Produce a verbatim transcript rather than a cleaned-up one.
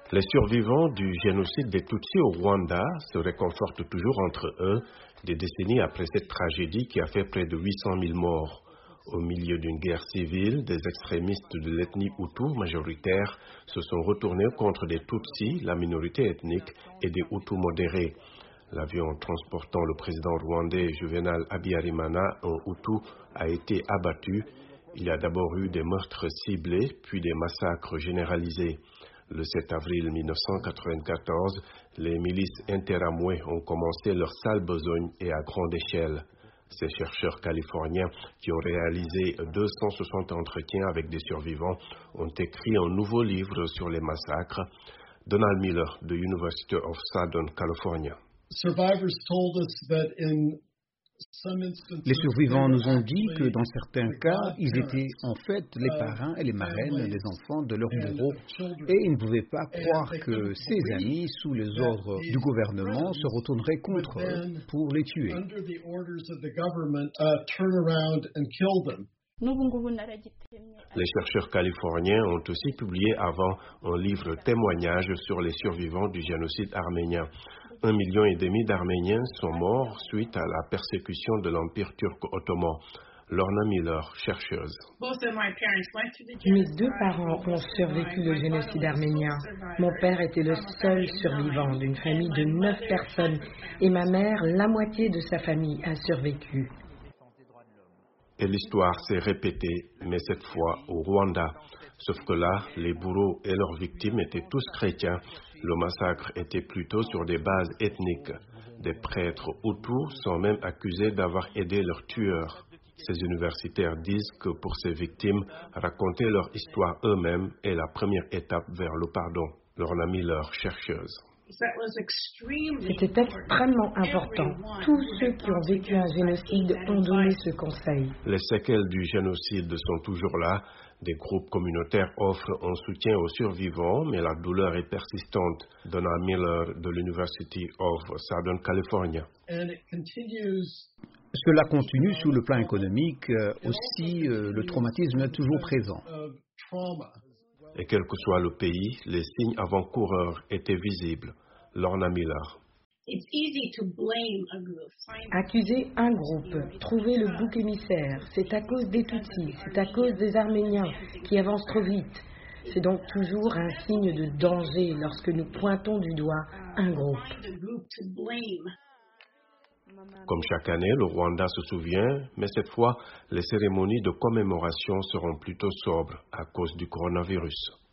Les survivants du génocide des Tutsis au Rwanda se réconfortent toujours entre eux, des décennies après cette tragédie qui a fait près de huit cent mille morts. Au milieu d'une guerre civile, des extrémistes de l'ethnie Hutu majoritaire se sont retournés contre des Tutsis, la minorité ethnique, et des Hutus modérés. L'avion transportant le président rwandais Juvenal Habyarimana, un Hutu, a été abattu. Il y a d'abord eu des meurtres ciblés, puis des massacres généralisés. Le sept avril mille neuf cent quatre-vingt-quatorze, les milices interamouées ont commencé leur sale besogne et à grande échelle. Ces chercheurs californiens qui ont réalisé deux cent soixante entretiens avec des survivants ont écrit un nouveau livre sur les massacres. Donald Miller de University of Southern California. Les survivants nous ont dit que dans certains cas, ils étaient en fait les parrains et les marraines des enfants de leurs bourreaux et ils ne pouvaient pas croire que ces amis, sous les ordres du gouvernement, se retourneraient contre eux pour les tuer. Les chercheurs californiens ont aussi publié avant un livre témoignage sur les survivants du génocide arménien. Un million et demi d'Arméniens sont morts suite à la persécution de l'Empire turc ottoman. Lorna Miller, chercheuse. Mes deux parents ont survécu le génocide arménien. Mon père était le seul survivant d'une famille de neuf personnes et ma mère, la moitié de sa famille, a survécu. Et l'histoire s'est répétée, mais cette fois au Rwanda. Sauf que là, les bourreaux et leurs victimes étaient tous chrétiens. Le massacre était plutôt sur des bases ethniques. Des prêtres Hutus sont même accusés d'avoir aidé leurs tueurs. Ces universitaires disent que pour ces victimes, raconter leur histoire eux-mêmes est la première étape vers le pardon. Lorna Miller, chercheuse. C'était extrêmement important. Tous ceux qui ont vécu un génocide ont donné ce conseil. Les séquelles du génocide sont toujours là. Des groupes communautaires offrent un soutien aux survivants, mais la douleur est persistante. Donald Miller de l'University of Southern California. Cela continue sur le plan économique. Aussi, le traumatisme est toujours présent. Et quel que soit le pays, les signes avant-coureurs étaient visibles. Lorna Miller. Accuser un groupe, trouver le bouc émissaire, c'est à cause des Tutsis, c'est à cause des Arméniens qui avancent trop vite. C'est donc toujours un signe de danger lorsque nous pointons du doigt un groupe. Comme chaque année, le Rwanda se souvient, mais cette fois, les cérémonies de commémoration seront plutôt sobres à cause du coronavirus.